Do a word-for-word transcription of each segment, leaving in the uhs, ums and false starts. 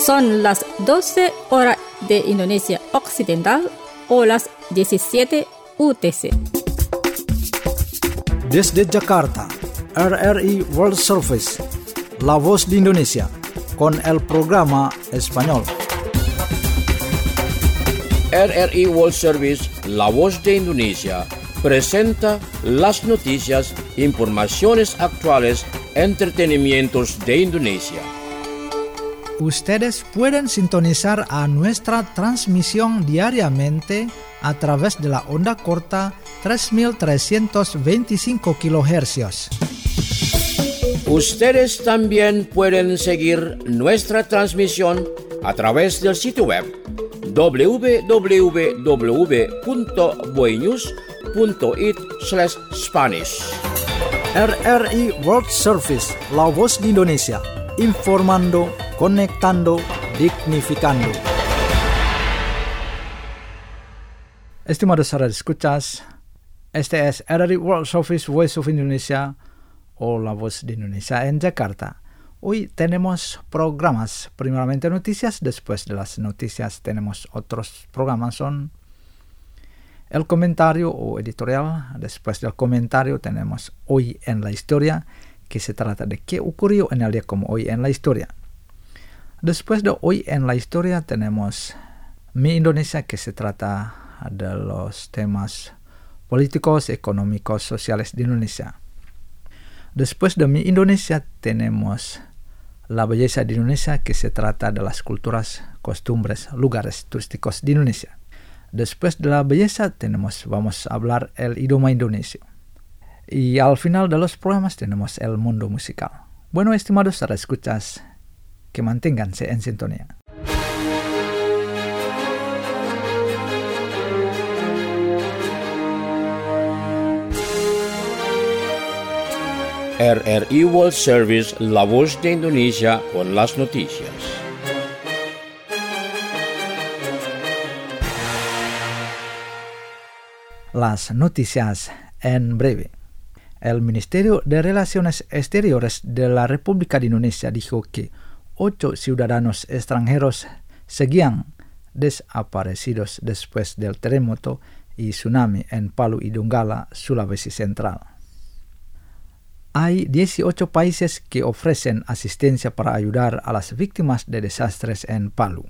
Son las doce horas de Indonesia Occidental o las diecisiete U T C. Desde Jakarta, R R I World Service, La Voz de Indonesia, con el programa español. R R I World Service, La Voz de Indonesia, presenta las noticias, informaciones actuales, entretenimientos de Indonesia. Ustedes pueden sintonizar a nuestra transmisión diariamente a través de la onda corta tres mil trescientos veinticinco kilohercios. Ustedes también pueden seguir nuestra transmisión a través del sitio web doble u doble u doble u punto boynews punto it slash Spanish. R R I World Service, La Voz de Indonesia, informando, conectando, dignificando. Estimados radioescuchas, este es R R I World Service Voice of Indonesia o La Voz de Indonesia en Jakarta. Hoy tenemos programas, primeramente noticias, después de las noticias tenemos otros programas, son el comentario o editorial. Después del comentario tenemos Hoy en la Historia, que se trata de qué ocurrió en el día como hoy en la historia. Después de Hoy en la Historia tenemos Mi Indonesia, que se trata de los temas políticos, económicos, sociales de Indonesia. Después de Mi Indonesia tenemos La Belleza de Indonesia, que se trata de las culturas, costumbres, lugares turísticos de Indonesia. Después de La Belleza tenemos, vamos a hablar el idioma indonesio. Y al final de los programas tenemos el mundo musical. Bueno, estimados radioescuchas, que manténganse en sintonía. R R I World Service, La Voz de Indonesia, con las noticias. Las noticias en breve. El Ministerio de Relaciones Exteriores de la República de Indonesia dijo que ocho ciudadanos extranjeros seguían desaparecidos después del terremoto y tsunami en Palu y Donggala, Sulawesi Central. Hay dieciocho países que ofrecen asistencia para ayudar a las víctimas de desastres en Palu.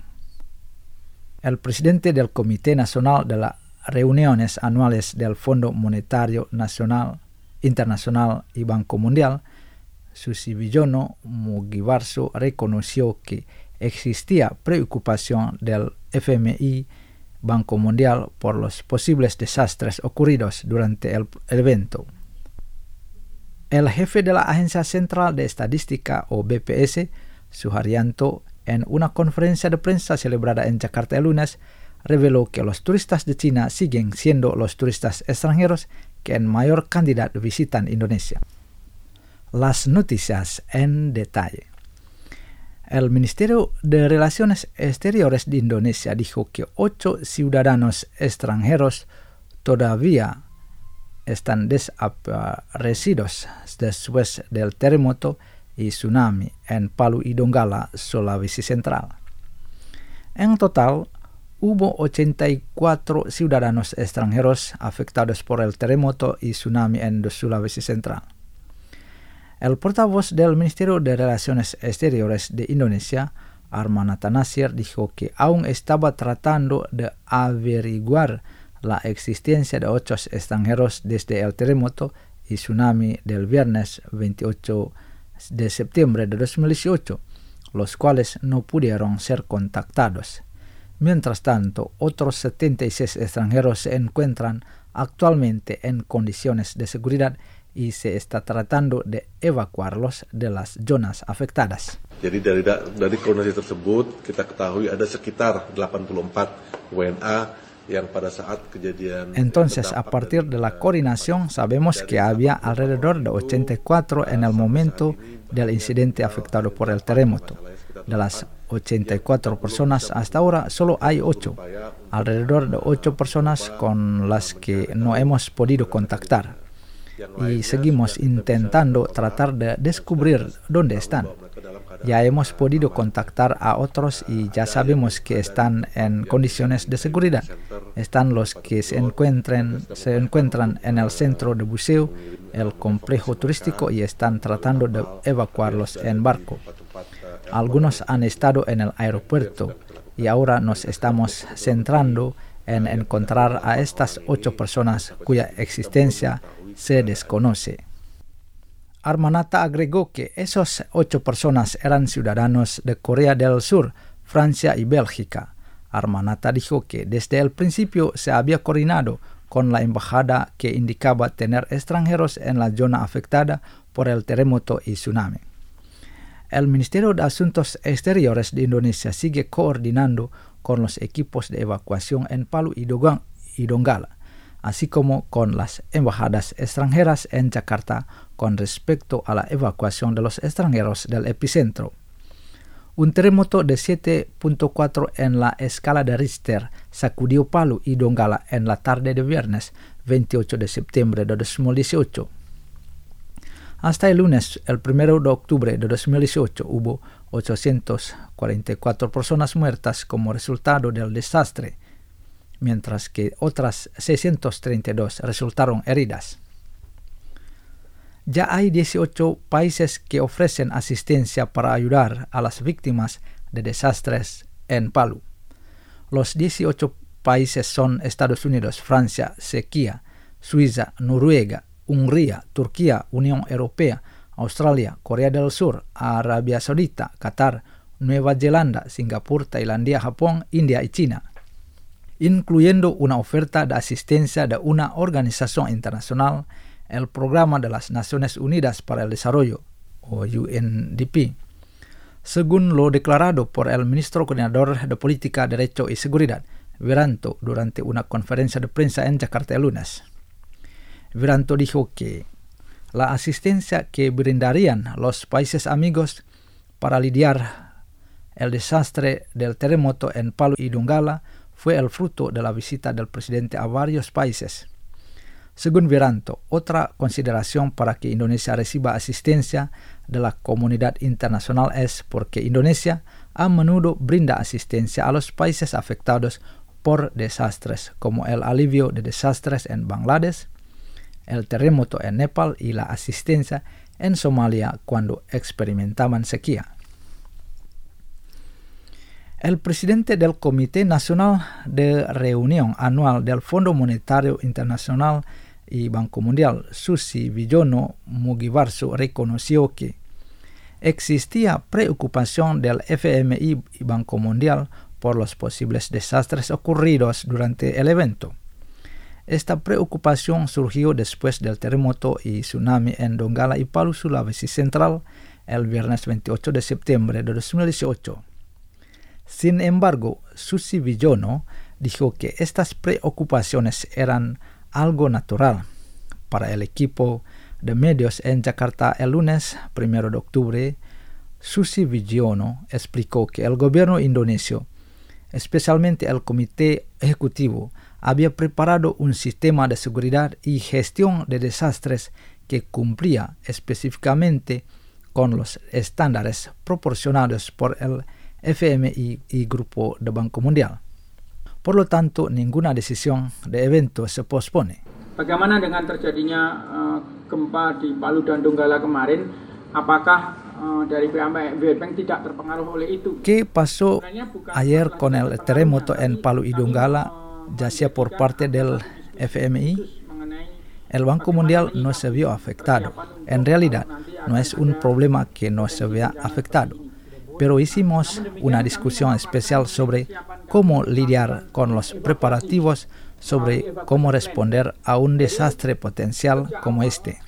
El presidente del Comité Nacional de las Reuniones Anuales del Fondo Monetario Nacional, Internacional y Banco Mundial, Susibiono Mugiwarso, reconoció que existía preocupación del F M I, Banco Mundial, por los posibles desastres ocurridos durante el evento. El jefe de la Agencia Central de Estadística o B P S, Suharyanto, en una conferencia de prensa celebrada en Jakarta el lunes, reveló que los turistas de China siguen siendo los turistas extranjeros que en mayor cantidad visitan Indonesia. Las noticias en detalle. El Ministerio de Relaciones Exteriores de Indonesia dijo que ocho ciudadanos extranjeros todavía están desaparecidos después del terremoto y tsunami en Palu y Donggala, Sulawesi Central. En total, hubo ochenta y cuatro ciudadanos extranjeros afectados por el terremoto y tsunami en Sulawesi Central. El portavoz del Ministerio de Relaciones Exteriores de Indonesia, Armanata Nasir, dijo que aún estaba tratando de averiguar la existencia de ocho extranjeros desde el terremoto y tsunami del viernes veintiocho de septiembre de dos mil dieciocho, los cuales no pudieron ser contactados. Mientras tanto, otros setenta y seis extranjeros se encuentran actualmente en condiciones de seguridad y se está tratando de evacuarlos de las zonas afectadas. Jadi dari dari koordinasi tersebut kita ketahui ada sekitar delapan puluh empat W N A yang pada saat kejadian. Entonces, a partir de la coordinación sabemos que había alrededor de ochenta y cuatro en el momento del incidente afectado por el terremoto. De las ochenta y cuatro personas hasta ahora solo hay ocho, alrededor de ocho personas con las que no hemos podido contactar. Y seguimos intentando tratar de descubrir dónde están. Ya hemos podido contactar a otros y ya sabemos que están en condiciones de seguridad. Están los que se encuentran, se encuentran en el centro de buceo, el complejo turístico, y están tratando de evacuarlos en barco. Algunos han estado en el aeropuerto y ahora nos estamos centrando en encontrar a estas ocho personas cuya existencia se desconoce. Armanata agregó que esos ocho personas eran ciudadanos de Corea del Sur, Francia y Bélgica. Armanata dijo que desde el principio se había coordinado con la embajada que indicaba tener extranjeros en la zona afectada por el terremoto y tsunami. El Ministerio de Asuntos Exteriores de Indonesia sigue coordinando con los equipos de evacuación en Palu y Donggala, así como con las embajadas extranjeras en Jakarta con respecto a la evacuación de los extranjeros del epicentro. Un terremoto de siete punto cuatro en la escala de Richter sacudió Palu y Donggala en la tarde de viernes veintiocho de septiembre de dos mil dieciocho. Hasta el lunes, el primero de octubre de dos mil dieciocho, hubo ochocientas cuarenta y cuatro personas muertas como resultado del desastre, mientras que otras seiscientas treinta y dos resultaron heridas. Ya hay dieciocho países que ofrecen asistencia para ayudar a las víctimas de desastres en Palu. Los dieciocho países son Estados Unidos, Francia, Chequia, Suiza, Noruega, Hungría, Turquía, Unión Europea, Australia, Corea del Sur, Arabia Saudita, Qatar, Nueva Zelanda, Singapur, Tailandia, Japón, India y China, incluyendo una oferta de asistencia de una organización internacional, el Programa de las Naciones Unidas para el Desarrollo, o U N D P, según lo declarado por el ministro coordinador de Política, Derecho y Seguridad, Wiranto, durante una conferencia de prensa en Jakarta el lunes. Wiranto dijo que la asistencia que brindarían los países amigos para lidiar el desastre del terremoto en Palu y Donggala fue el fruto de la visita del presidente a varios países. Según Wiranto, otra consideración para que Indonesia reciba asistencia de la comunidad internacional es porque Indonesia a menudo brinda asistencia a los países afectados por desastres, como el alivio de desastres en Bangladesh, el terremoto en Nepal y la asistencia en Somalia cuando experimentaban sequía. El presidente del Comité Nacional de Reunión Anual del Fondo Monetario Internacional y Banco Mundial, Susi Wijono Mugiwarso, reconoció que existía preocupación del F M I y Banco Mundial por los posibles desastres ocurridos durante el evento. Esta preocupación surgió después del terremoto y tsunami en Donggala y Palu, Sulawesi Central, el viernes veintiocho de septiembre de dos mil dieciocho. Sin embargo, Susi Wijono dijo que estas preocupaciones eran algo natural. Para el equipo de medios en Jakarta el lunes primero de octubre, Susi Wijono explicó que el gobierno indonesio, especialmente el Comité Ejecutivo, había preparado un sistema de seguridad y gestión de desastres que cumplía específicamente con los estándares proporcionados por el F M I y Grupo de Banco Mundial. Por lo tanto, ninguna decisión de evento se pospone. Bagaimana dengan terjadinya uh, gempa di Palu dan Donggala kemarin? Apakah uh, dari P M World Bank tidak terpengaruh oleh itu? ¿Qué pasó ayer con el terremoto en Palu y Donggala, ya sea por parte del F M I? El Banco Mundial no se vio afectado. En realidad, no es un problema que no se vea afectado. Pero hicimos una discusión especial sobre cómo lidiar con los preparativos, sobre cómo responder a un desastre potencial como este.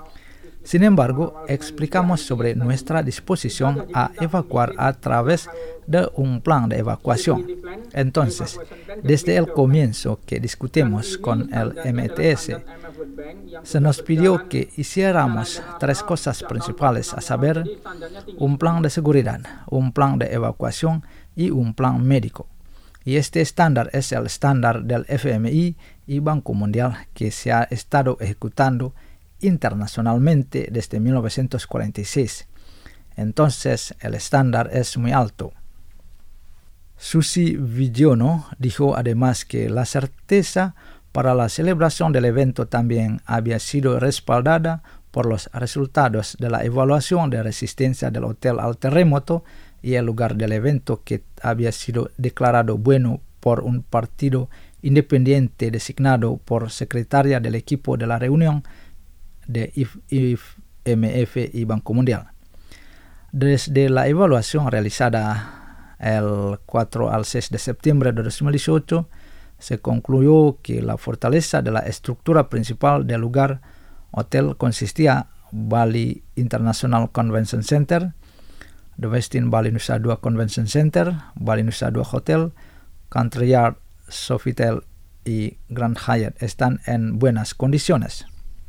Sin embargo, explicamos sobre nuestra disposición a evacuar a través de un plan de evacuación. Entonces, desde el comienzo que discutimos con el M T S, se nos pidió que hiciéramos tres cosas principales, a saber, un plan de seguridad, un plan de evacuación y un plan médico. Y este estándar es el estándar del F M I y Banco Mundial que se ha estado ejecutando internacionalmente desde mil novecientos cuarenta y seis. entonces el estándar es muy alto. Susi Vigiono dijo además que la certeza para la celebración del evento también había sido respaldada por los resultados de la evaluación de resistencia del hotel al terremoto y el lugar del evento, que había sido declarado bueno por un partido independiente designado por secretaria del equipo de la reunión de I F M F y Banco Mundial. Desde la evaluación realizada el cuatro al seis de septiembre de dos mil dieciocho, se concluyó que la fortaleza de la estructura principal del lugar hotel consistía Bali International Convention Center, The Westin Bali Nusa Dua Convention Center, Bali Nusa Dua Hotel, Country Yard, Sofitel y Grand Hyatt están en buenas condiciones.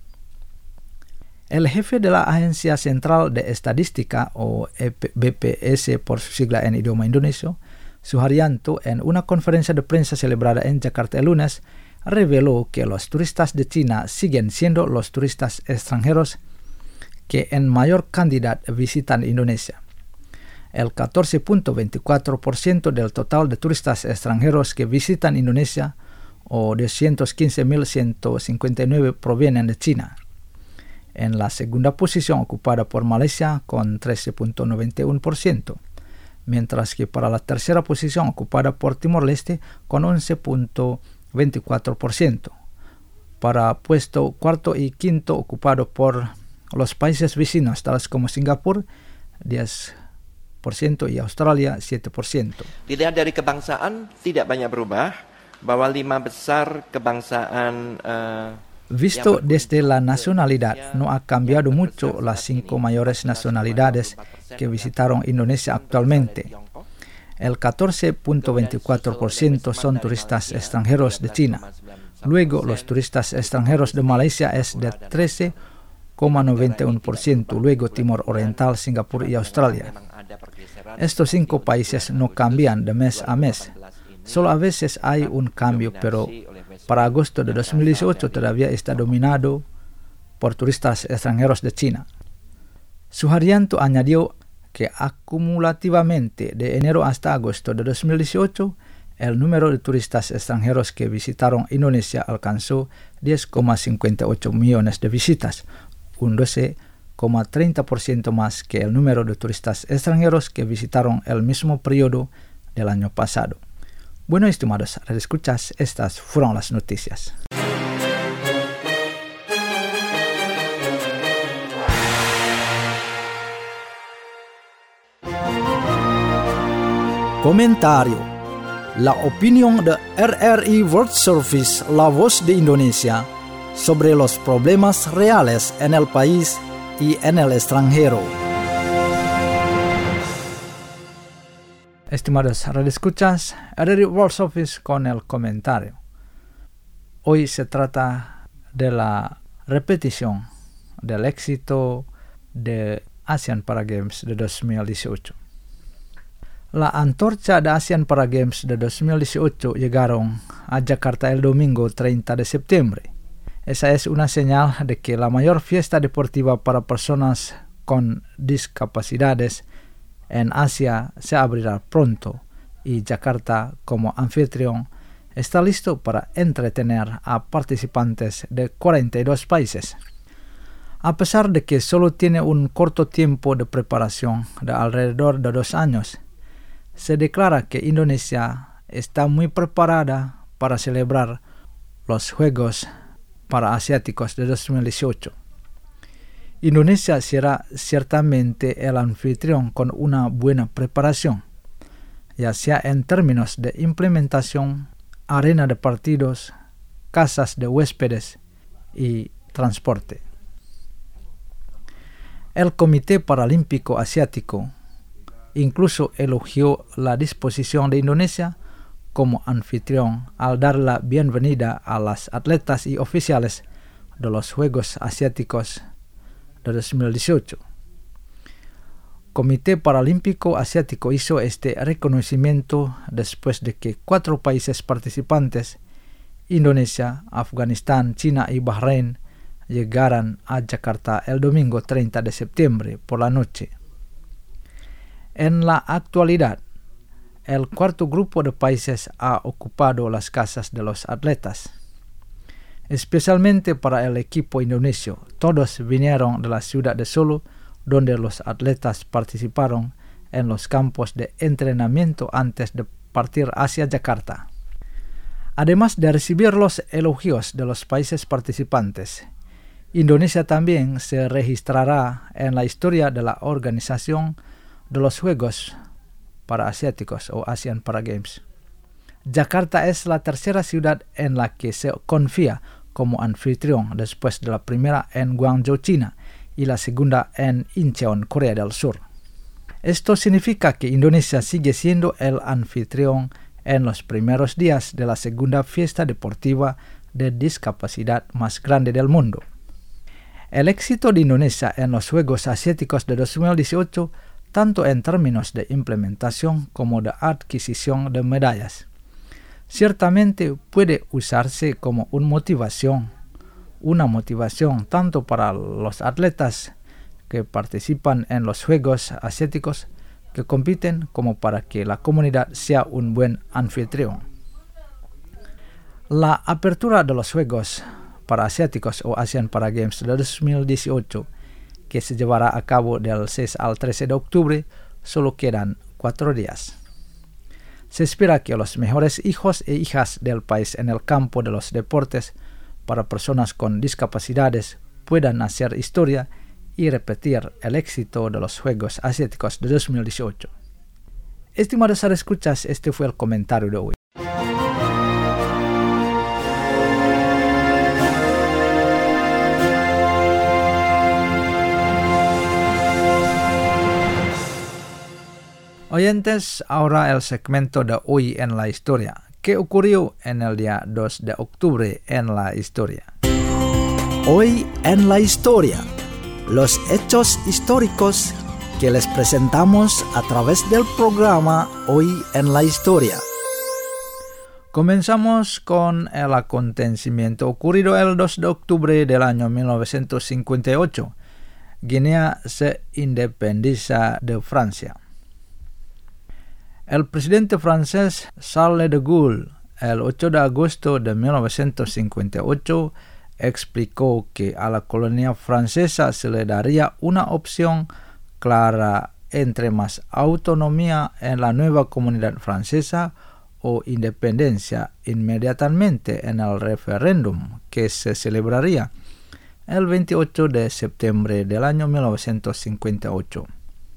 El jefe de la Agencia Central de Estadística, o B P S por su sigla en idioma indonesio, Suharyanto, en una conferencia de prensa celebrada en Jakarta el lunes, reveló que los turistas de China siguen siendo los turistas extranjeros que en mayor cantidad visitan Indonesia. El catorce punto veinticuatro por ciento del total de turistas extranjeros que visitan Indonesia, o doscientos quince mil ciento cincuenta y nueve, provienen de China. En la segunda posición ocupada por Malaysia con trece punto noventa y uno por ciento, mientras que para la tercera posición ocupada por Timor-Leste con once punto veinticuatro por ciento. Para puesto cuarto y quinto ocupado por los países vecinos, tales como Singapur, diez por ciento y Australia, siete por ciento. Dilihat dari kebangsaan tidak banyak berubah, bahwa lima besar kebangsaan uh... Visto desde la nacionalidad, no ha cambiado mucho las cinco mayores nacionalidades que visitaron Indonesia actualmente. El catorce punto veinticuatro por ciento son turistas extranjeros de China. Luego, los turistas extranjeros de Malaysia es de trece coma noventa y uno por ciento. Luego, Timor Oriental, Singapur y Australia. Estos cinco países no cambian de mes a mes. Solo a veces hay un cambio, pero para agosto de dos mil dieciocho todavía está dominado por turistas extranjeros de China. Suharyanto añadió que acumulativamente de enero hasta agosto de dos mil dieciocho, el número de turistas extranjeros que visitaron Indonesia alcanzó diez coma cincuenta y ocho millones de visitas, un doce coma treinta por ciento más que el número de turistas extranjeros que visitaron el mismo periodo del año pasado. Bueno, estimados radioescuchas, estas fueron las noticias. Comentario. La opinión de R R I World Service, la voz de Indonesia, sobre los problemas reales en el país y en el extranjero. Estimados radioescuchas, R R I World Service con el comentario. Hoy se trata de la repetición del éxito de Asian Para Games de dos mil dieciocho. La antorcha de Asian Para Games de dos mil dieciocho llegaron a Jakarta el domingo treinta de septiembre. Esa es una señal de que la mayor fiesta deportiva para personas con discapacidades en Asia se abrirá pronto y Jakarta, como anfitrión, está listo para entretener a participantes de cuarenta y dos países. A pesar de que solo tiene un corto tiempo de preparación de alrededor de dos años, se declara que Indonesia está muy preparada para celebrar los Juegos Paraasiáticos de dos mil dieciocho. Indonesia será ciertamente el anfitrión con una buena preparación, ya sea en términos de implementación, arena de partidos, casas de huéspedes y transporte. El Comité Paralímpico Asiático incluso elogió la disposición de Indonesia como anfitrión al dar la bienvenida a las atletas y oficiales de los Juegos Asiáticos de dos mil dieciocho. Comité Paralímpico Asiático hizo este reconocimiento después de que cuatro países participantes, Indonesia, Afganistán, China y Bahrein, llegaran a Jakarta el domingo treinta de septiembre por la noche. En la actualidad, el cuarto grupo de países ha ocupado las casas de los atletas. Especialmente para el equipo indonesio, todos vinieron de la ciudad de Solo, donde los atletas participaron en los campos de entrenamiento antes de partir hacia Yakarta. Además de recibir los elogios de los países participantes, Indonesia también se registrará en la historia de la organización de los Juegos Paraasiáticos o Asian Para Games. Yakarta es la tercera ciudad en la que se confía como anfitrión después de la primera en Guangzhou, China, y la segunda en Incheon, Corea del Sur. Esto significa que Indonesia sigue siendo el anfitrión en los primeros días de la segunda fiesta deportiva de discapacidad más grande del mundo. El éxito de Indonesia en los Juegos Asiáticos de dos mil dieciocho, tanto en términos de implementación como de adquisición de medallas, ciertamente puede usarse como una motivación, una motivación tanto para los atletas que participan en los Juegos Asiáticos que compiten como para que la comunidad sea un buen anfitrión. La apertura de los Juegos Paraasiáticos o Asian Para Games de dos mil dieciocho, que se llevará a cabo del seis al trece de octubre, solo quedan cuatro días. Se espera que los mejores hijos e hijas del país en el campo de los deportes para personas con discapacidades puedan hacer historia y repetir el éxito de los Juegos Asiáticos de dos mil dieciocho. Estimados escuchas, este fue el comentario de hoy. Oyentes, ahora el segmento de hoy en la historia. ¿Qué ocurrió en el día dos de octubre en la historia? Hoy en la historia, los hechos históricos que les presentamos a través del programa Hoy en la historia. Comenzamos con el acontecimiento ocurrido el dos de octubre del año mil novecientos cincuenta y ocho. Guinea se independiza de Francia. El presidente francés Charles de Gaulle, el ocho de agosto de mil novecientos cincuenta y ocho, explicó que a la colonia francesa se le daría una opción clara entre más autonomía en la nueva comunidad francesa o independencia inmediatamente en el referéndum que se celebraría el veintiocho de septiembre del año mil novecientos cincuenta y ocho.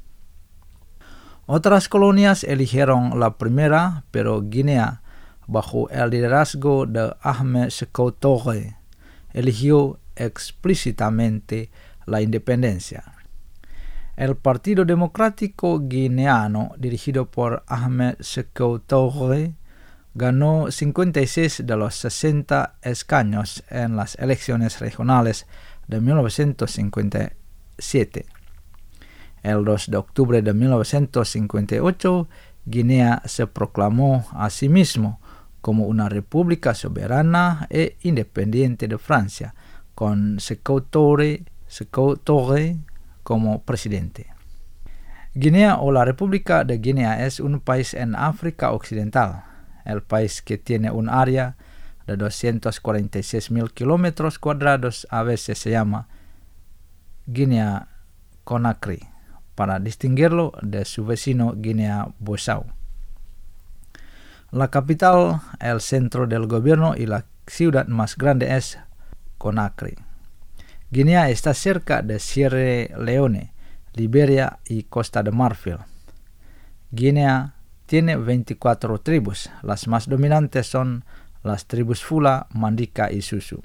Otras colonias eligieron la primera, pero Guinea, bajo el liderazgo de Ahmed Sékou Touré, eligió explícitamente la independencia. El Partido Democrático Guineano, dirigido por Ahmed Sékou Touré, ganó cincuenta y seis de los sesenta escaños en las elecciones regionales de mil novecientos cincuenta y siete. El dos de octubre de mil novecientos cincuenta y ocho, Guinea se proclamó a sí mismo como una república soberana e independiente de Francia, con Sékou Touré, Sékou Touré como presidente. Guinea o la República de Guinea es un país en África Occidental. El país, que tiene un área de doscientos cuarenta y seis mil kilómetros cuadrados, a veces se llama Guinea-Conakry, para distinguirlo de su vecino Guinea-Bissau. La capital, el centro del gobierno y la ciudad más grande es Conakry. Guinea está cerca de Sierra Leone, Liberia y Costa de Marfil. Guinea tiene veinticuatro tribus. Las más dominantes son las tribus Fula, Mandika y Susu.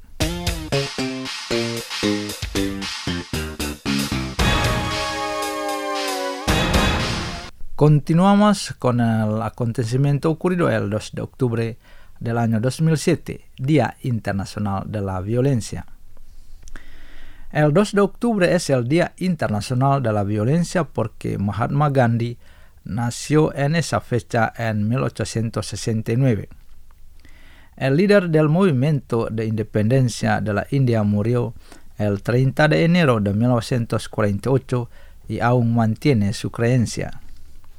Continuamos con el acontecimiento ocurrido el dos de octubre del año dos mil siete, Día Internacional de la Violencia. El dos de octubre es el Día Internacional de la Violencia porque Mahatma Gandhi nació en esa fecha en mil ochocientos sesenta y nueve. El líder del movimiento de independencia de la India murió el treinta de enero de mil novecientos cuarenta y ocho y aún mantiene su creencia.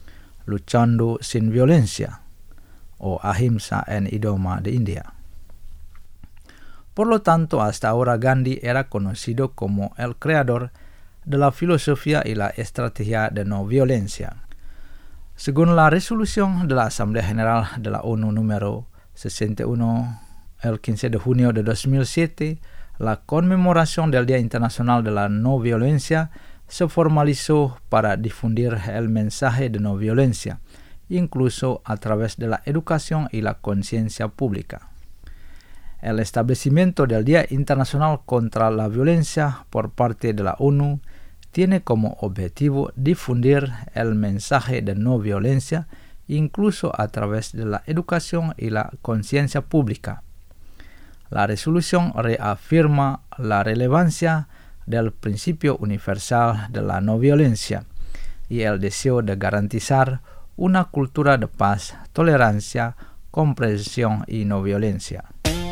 luchando sin violencia, o Ahimsa en idioma de India. Por lo tanto, hasta ahora Gandhi era conocido como el creador de la filosofía y la estrategia de no violencia. Según la resolución de la Asamblea General de la ONU número sesenta y uno, el quince de junio de dos mil siete, la conmemoración del Día Internacional de la No Violencia se formalizó para difundir el mensaje de no violencia, incluso a través de la educación y la conciencia pública. El establecimiento del Día Internacional contra la Violencia por parte de la ONU tiene como objetivo difundir el mensaje de no violencia, incluso a través de la educación y la conciencia pública. La resolución reafirma la relevancia del principio universal de la no violencia y el deseo de garantizar una cultura de paz, tolerancia, comprensión y no violencia.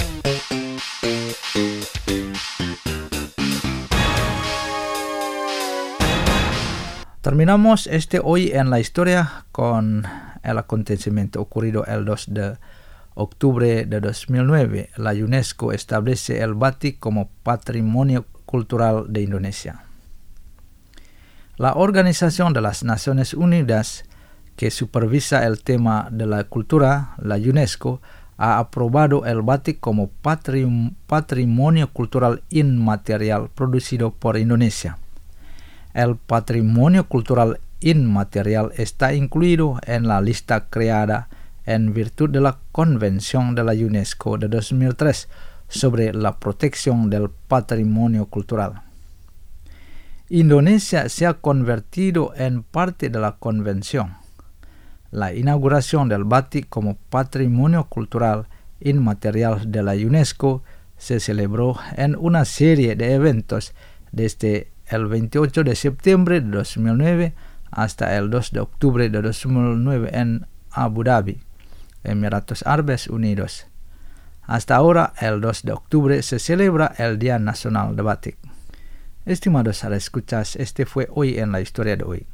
Terminamos este hoy en la historia con el acontecimiento ocurrido el dos de octubre de dos mil nueve. La UNESCO establece el batik como patrimonio cultural de Indonesia. La Organización de las Naciones Unidas, que supervisa el tema de la cultura, la UNESCO, ha aprobado el batik como patrim- patrimonio cultural inmaterial producido por Indonesia. El patrimonio cultural inmaterial está incluido en la lista creada en virtud de la Convención de la UNESCO de dos mil tres sobre la protección del patrimonio cultural. Indonesia se ha convertido en parte de la convención. La inauguración del batik como patrimonio cultural inmaterial de la UNESCO se celebró en una serie de eventos desde el veintiocho de septiembre de dos mil nueve hasta el dos de octubre de dos mil nueve en Abu Dhabi, Emiratos Árabes Unidos. Hasta ahora, el dos de octubre, se celebra el Día Nacional de Batik. Estimados escuchas, este fue Hoy en la Historia de hoy.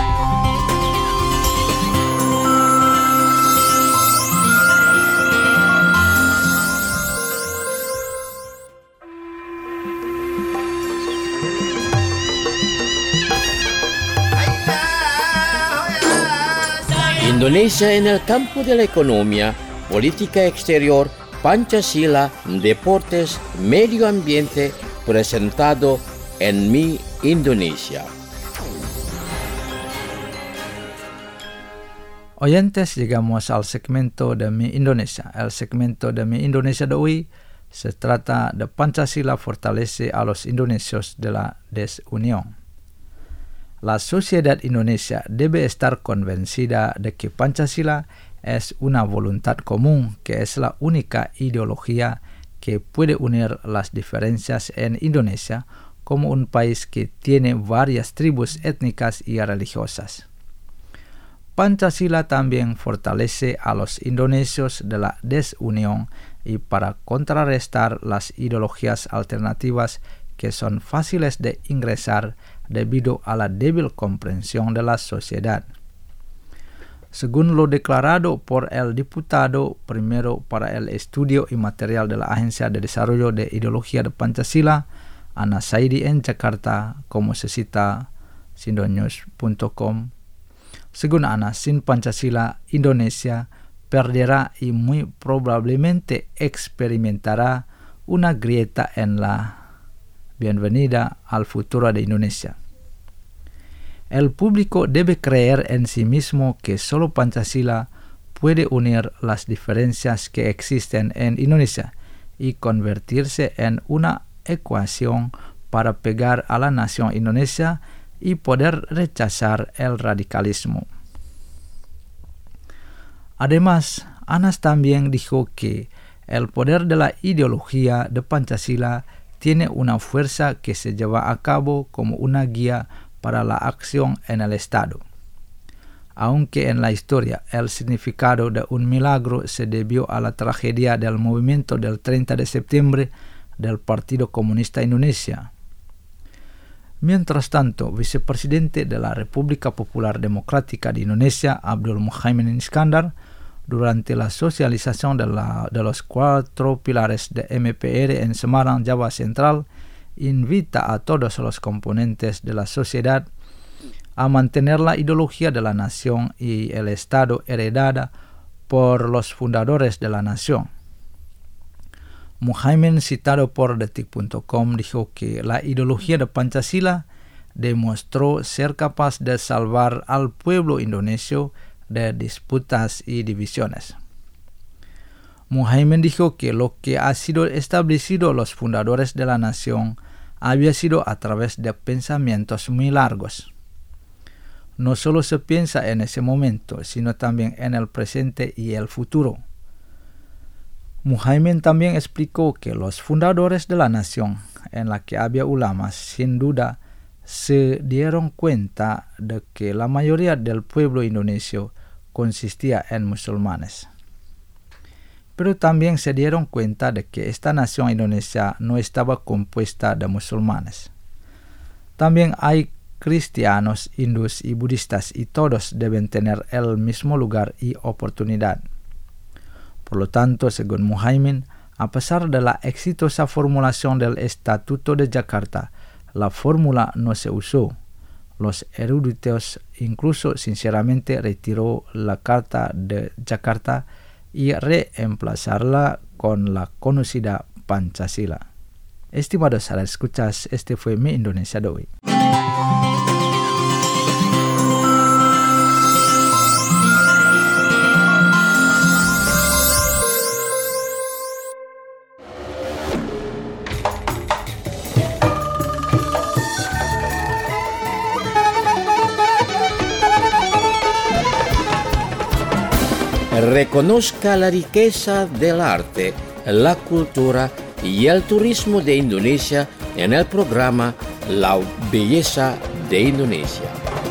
Indonesia en el campo de la economía, política exterior, Pancasila, deportes, medio ambiente, presentado en Mi Indonesia. Oyentes, llegamos al segmento de Mi Indonesia. El segmento de Mi Indonesia de hoy se trata de Pancasila fortalece a los indonesios de la desunión. La sociedad indonesia debe estar convencida de que Pancasila es una voluntad común, que es la única ideología que puede unir las diferencias en Indonesia como un país que tiene varias tribus étnicas y religiosas. Pancasila también fortalece a los indonesios de la desunión y para contrarrestar las ideologías alternativas que son fáciles de ingresar debido a la débil comprensión de la sociedad. Según lo declarado por el diputado primero para el estudio y material de la Agencia de Desarrollo de Ideología de Pancasila, Ana Saidi en Jakarta, como se cita sindonews punto com, según Ana, sin Pancasila, Indonesia perderá y muy probablemente experimentará una grieta en la bienvenida al futuro de Indonesia. El público debe creer en sí mismo que solo Pancasila puede unir las diferencias que existen en Indonesia y convertirse en una ecuación para pegar a la nación indonesia y poder rechazar el radicalismo. Además, Anas también dijo que el poder de la ideología de Pancasila tiene una fuerza que se lleva a cabo como una guía para la acción en el Estado. Aunque en la historia el significado de un milagro se debió a la tragedia del movimiento del treinta de septiembre del Partido Comunista Indonesia. Mientras tanto, vicepresidente de la República Popular Democrática de Indonesia, Abdul Muhaimin Iskandar, durante la socialización de, la, de los cuatro pilares de M P R en Semarang, Java Central, invita a todos los componentes de la sociedad a mantener la ideología de la nación y el Estado heredada por los fundadores de la nación. Muhaimin, citado por detik punto com, dijo que la ideología de Pancasila demostró ser capaz de salvar al pueblo indonesio de disputas y divisiones. Muhaimin dijo que lo que ha sido establecido los fundadores de la nación había sido a través de pensamientos muy largos. No solo se piensa en ese momento, sino también en el presente y el futuro. Muhaimin también explicó que los fundadores de la nación, en la que había ulamas, sin duda se dieron cuenta de que la mayoría del pueblo indonesio consistía en musulmanes. Pero también se dieron cuenta de que esta nación indonesia no estaba compuesta de musulmanes. También hay cristianos, hindús y budistas, y todos deben tener el mismo lugar y oportunidad. Por lo tanto, según Muhaimin, a pesar de la exitosa formulación del Estatuto de Yakarta, la fórmula no se usó. Los eruditos incluso sinceramente retiró la Carta de Yakarta y reemplazarla con la conocida Pancasila. Estimados escuchas, este fue mi Indonesia de hoy. Reconozca la riqueza del arte, la cultura y el turismo de Indonesia en el programa La Belleza de Indonesia.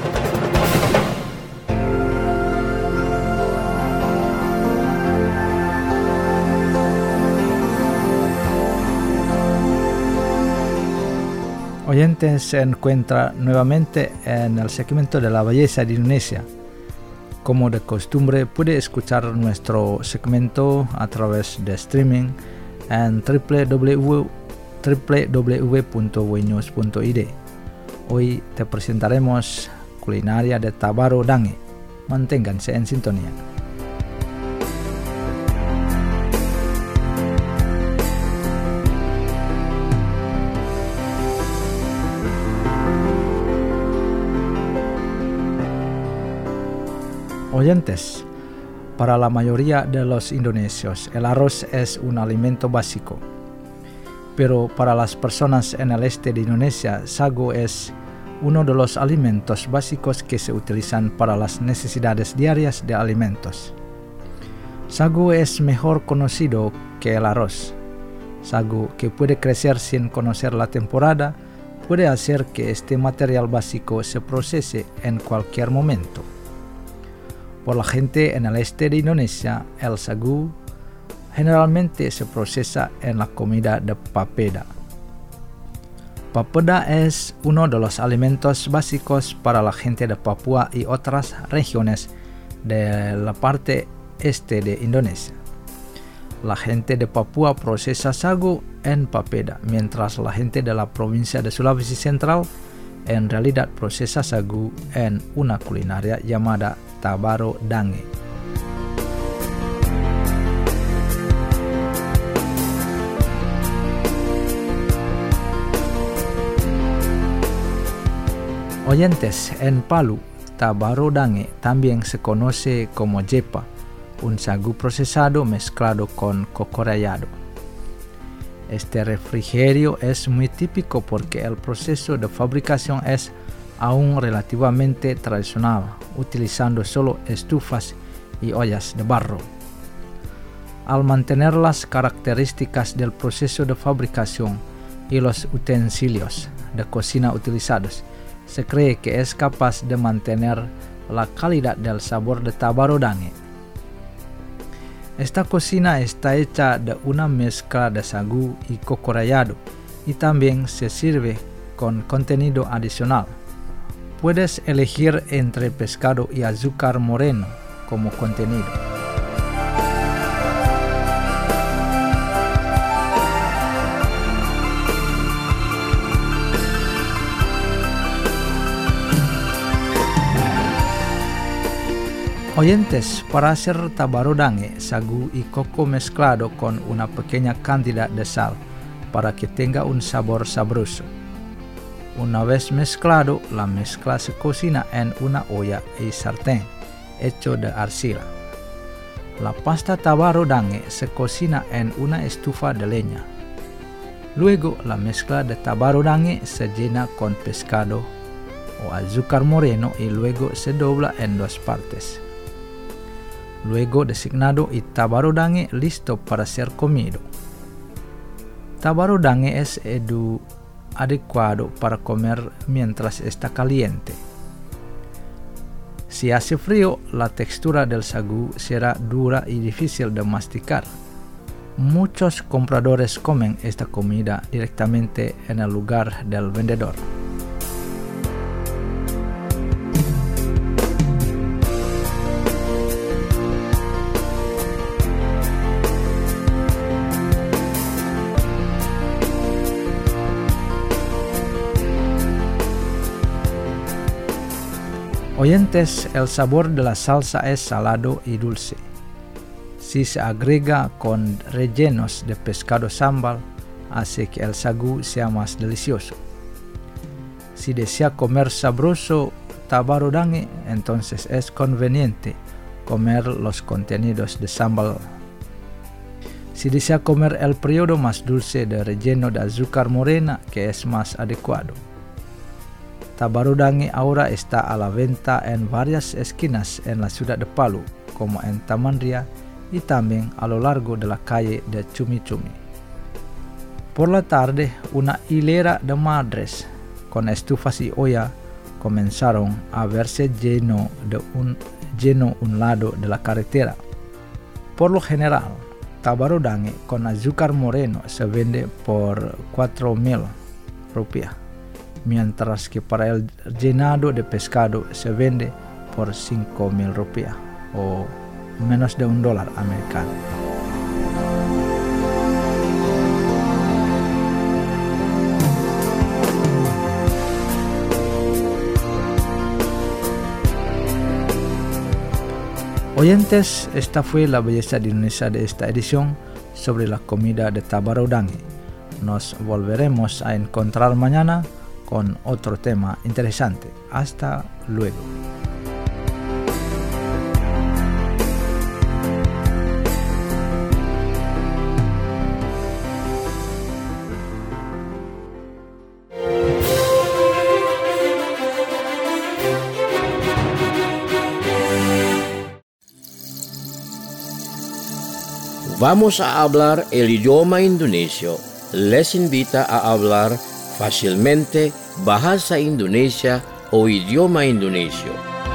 Oyentes, se encuentra nuevamente en el segmento de La Belleza de Indonesia. Como de costumbre, puede escuchar nuestro segmento a través de streaming en w w w punto boynews punto i d. Hoy te presentaremos culinaria de Tabaro Dange. Manténganse en sintonía. Oyentes, para la mayoría de los indonesios, el arroz es un alimento básico. Pero para las personas en el este de Indonesia, sago es uno de los alimentos básicos que se utilizan para las necesidades diarias de alimentos. Sago es mejor conocido que el arroz. Sago, que puede crecer sin conocer la temporada, puede hacer que este material básico se procese en cualquier momento. Por la gente en el este de Indonesia, el sagu generalmente se procesa en la comida de papeda. Papeda es uno de los alimentos básicos para la gente de Papua y otras regiones de la parte este de Indonesia. La gente de Papua procesa sagu en papeda, mientras la gente de la provincia de Sulawesi Central en realidad procesa sagu en una culinaria llamada Tabaro Dange. Oyentes, en Palu, Tabaro Dange también se conoce como jepa, un sagu procesado mezclado con coco rallado. Este refrigerio es muy típico porque el proceso de fabricación es aún relativamente tradicional, utilizando solo estufas y ollas de barro. Al mantener las características del proceso de fabricación y los utensilios de cocina utilizados, se cree que es capaz de mantener la calidad del sabor de Tabaro Dange. Esta cocina está hecha de una mezcla de sagu y coco rallado y también se sirve con contenido adicional. Puedes elegir entre pescado y azúcar moreno como contenido. Oyentes, para hacer tabarodangue, sagu y coco mezclado con una pequeña cantidad de sal para que tenga un sabor sabroso. Una vez mezclado, la mezcla se cocina en una olla y sartén hecho de arcilla. La pasta tabarodangue se cocina en una estufa de leña. Luego, la mezcla de tabarodangue se llena con pescado o azúcar moreno y luego se dobla en dos partes. Luego designado y tabarodangue listo para ser comido. Tabarodangue es edu adecuado para comer mientras está caliente. Si hace frío, la textura del sagu será dura y difícil de masticar. Muchos compradores comen esta comida directamente en el lugar del vendedor. Oyentes, el sabor de la salsa es salado y dulce. Si se agrega con rellenos de pescado sambal, hace que el sagu sea más delicioso. Si desea comer sabroso tabarodangue, entonces es conveniente comer los contenidos de sambal. Si desea comer el periodo más dulce de relleno de azúcar morena, que es más adecuado. Tabarodangue ahora está a la venta en varias esquinas en la ciudad de Palu, como en Taman Ria y también a lo largo de la calle de Cumi Cumi. Por la tarde, una hilera de madres con estufas y olla comenzaron a verse lleno de un, lleno un lado de la carretera. Por lo general, tabarodangue con azúcar moreno se vende por cuatro mil rupiah. Mientras que para el llenado de pescado se vende por cinco mil rupiah o menos de un dólar americano. Oyentes, esta fue la belleza de Indonesia de esta edición sobre la comida de tabarodangue. Nos volveremos a encontrar mañana con otro tema interesante. Hasta luego. Vamos a hablar el idioma indonesio. Les invita a hablar fácilmente bahasa Indonesia o idioma indonesio.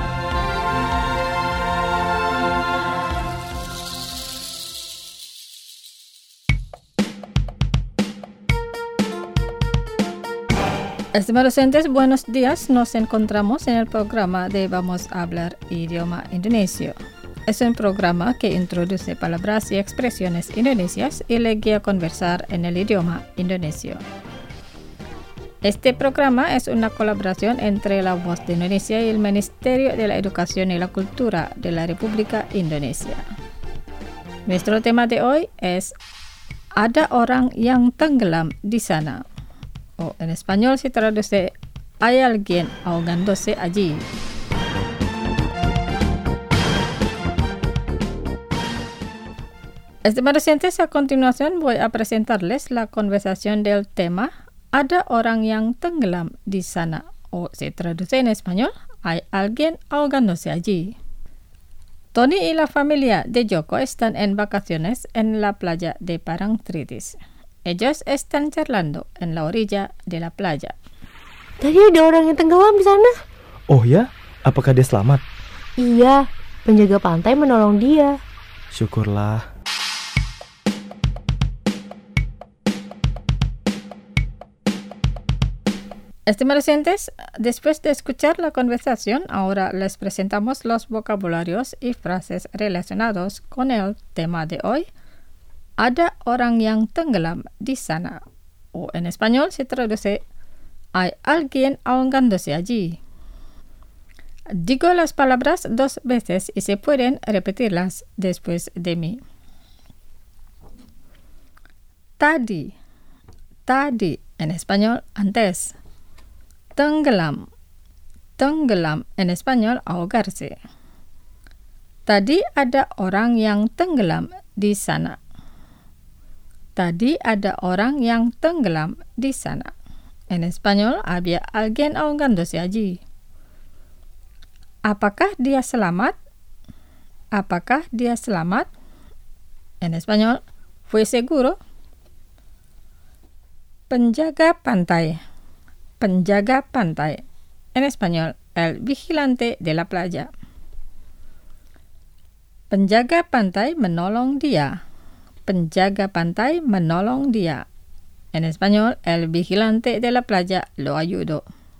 Estimados oyentes, buenos días. Nos encontramos en el programa de Vamos a hablar idioma indonesio. Es un programa que introduce palabras y expresiones indonesias y le guía a conversar en el idioma indonesio. Este programa es una colaboración entre La Voz de Indonesia y el Ministerio de la Educación y la Cultura de la República Indonesia. Nuestro tema de hoy es Ada orang yang tenggelam di sana, o en español se traduce Hay alguien ahogándose allí. Estimados oyentes, a continuación voy a presentarles la conversación del tema Ada orang yang tenggelam di sana, o se traduce en español, hay alguien ahogándose allí. Tony y la familia de Joko están en vacaciones en la playa de Parangtritis. Ellos están charlando en la orilla de la playa. Tadi ada orang yang tenggelam di sana. Oh ya? Apakah dia selamat? Iya, penjaga pantai menolong dia. Syukurlah. Estimados oyentes, después de escuchar la conversación, ahora les presentamos los vocabularios y frases relacionados con el tema de hoy. Ada orang yang tenggelam di sana. O en español se traduce, hay alguien ahogándose allí. Digo las palabras dos veces y se pueden repetirlas después de mí. Tadi. Tadi, en español, antes. Tenggelam. Tenggelam, en español, ahogarse. Tadi ada orang yang tenggelam di sana. Tadi ada orang yang tenggelam di sana. En español, había alguien ahogándose allí. Apakah dia selamat? Apakah dia selamat? En español, ¿fue seguro? Penjaga pantai. Penjaga pantai. En español, el vigilante de la playa. Penjaga pantai menolong dia. Penjaga pantai menolong dia. En español, el vigilante de la playa lo ayudó.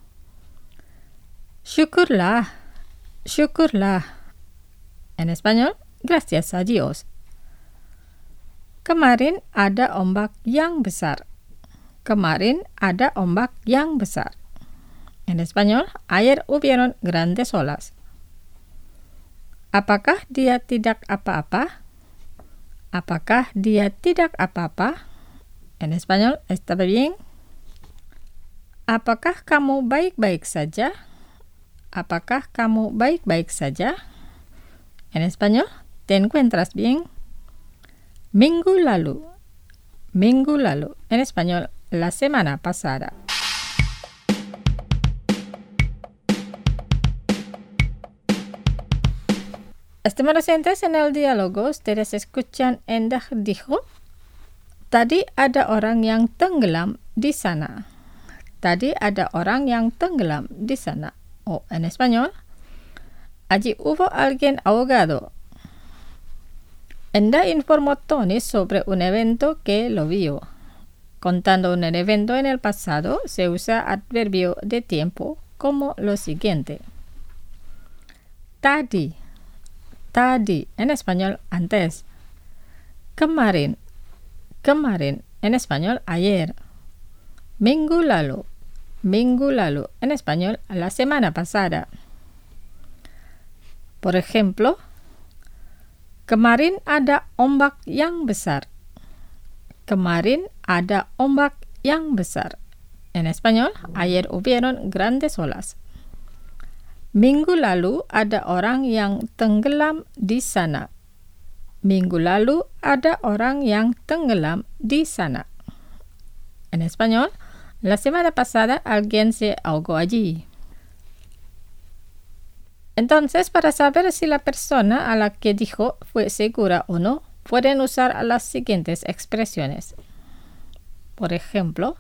Syukurlah. Syukurlah. En español, gracias a Dios. Kemarin ada ombak yang besar. Kemarin ada ombak yang besar. En español, ayer hubieron grandes olas. Apakah dia tidak apa-apa? Apakah dia tidak apa-apa? En español, ¿está bien? Apakah kamu baik-baik saja? Apakah kamu baik-baik saja? En español, ¿te encuentras bien? Minggu lalu. Minggu lalu. En español, la semana pasada. Estimados oyentes, en el diálogo ustedes escuchan Endah dijo, tadi ada orang yang tenggelam di sana. Tadi ada orang yang tenggelam di sana. O en español, allí hubo alguien ahogado. Endah informó Tony sobre un evento que lo vio. Contando un evento en el pasado, se usa adverbio de tiempo como lo siguiente. Tadi. Tadi, en español, antes. Kemarin. Kemarin, en español, ayer. Minggu lalu. Minggu lalu, en español, la semana pasada. Por ejemplo, kemarin ada ombak yang besar. Kemarin ada ombak yang besar. En español, ayer hubieron grandes olas. Minggu lalu ada orang yang tenggelam di sana. Minggu lalu ada orang yang tenggelam di sana. En español, la semana pasada alguien se ahogó allí. Entonces, para saber si la persona a la que dijo fue segura o no, pueden usar las siguientes expresiones. Por ejemplo,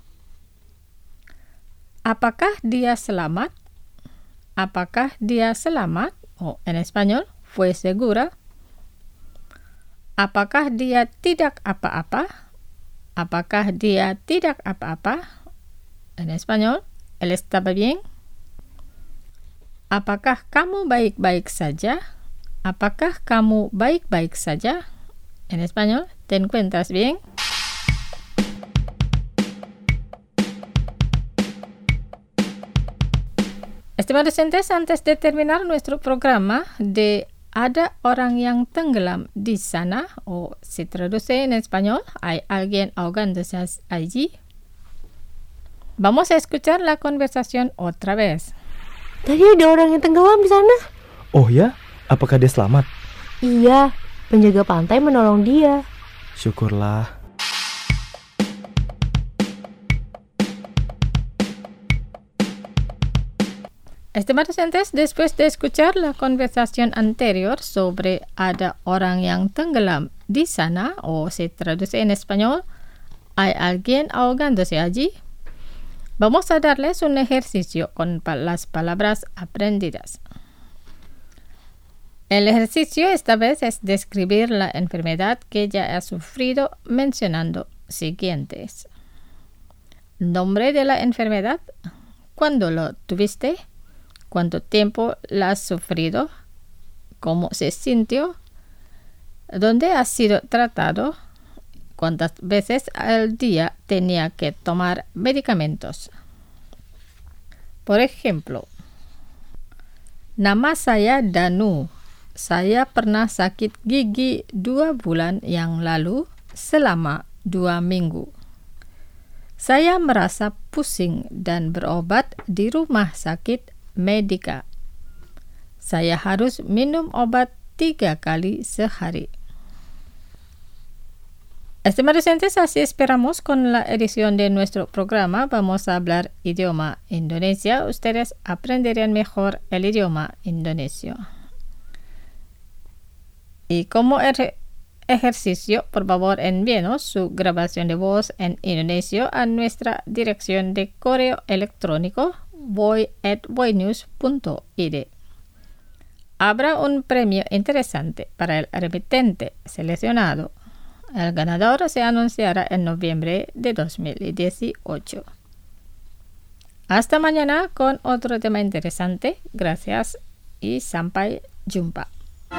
¿apakah dia selamat? ¿Apakah dia selamat? O en español, ¿fue segura? ¿Apakah dia tidak apa-apa? ¿Apakah dia tidak apa-apa? En español, ¿él estaba bien? ¿Apakah kamu baik-baik saja? ¿Apakah kamu baik-baik saja? En español, ¿te encuentras bien? Estimados oyentes, antes de terminar nuestro programa de Ada orang yang tenggelam di sana, o se traduce en español, hay alguien ahogándose allí, vamos a escuchar la conversación otra vez. Tadi ada orang yang tenggelam di sana. Oh ya? Apakah dia selamat? Iya, penjaga pantai menolong dia. Syukurlah. Estimados oyentes, después de escuchar la conversación anterior sobre ada orang yang tenggelam di sana, o se traduce en español, hay alguien ahogándose allí, vamos a darles un ejercicio con las palabras aprendidas. El ejercicio esta vez es describir la enfermedad que ya ha sufrido mencionando siguientes: nombre de la enfermedad, ¿Cuándo lo tuviste? ¿Cuánto tiempo lo has sufrido? ¿Cómo se sintió? ¿Dónde has sido tratado? ¿Cuántas veces al día tenía que tomar medicamentos? Por ejemplo, nama saya Danu. Saya pernah sakit gigi dua bulan yang lalu selama dua minggu. Saya merasa pusing dan berobat di rumah sakit Medika. Saya harus minum obat tiga kali sehari. Estimados oyentes, así esperamos con la edición de nuestro programa Vamos a hablar idioma Indonesia. Ustedes aprenderían mejor el idioma indonesio. Y como er- ejercicio, por favor envíenos su grabación de voz en indonesio a nuestra dirección de correo electrónico voy at voinews punto i d. Habrá un premio interesante para el remitente seleccionado. El ganador se anunciará en noviembre de dos mil dieciocho. Hasta mañana con otro tema interesante. Gracias y sampai jumpa.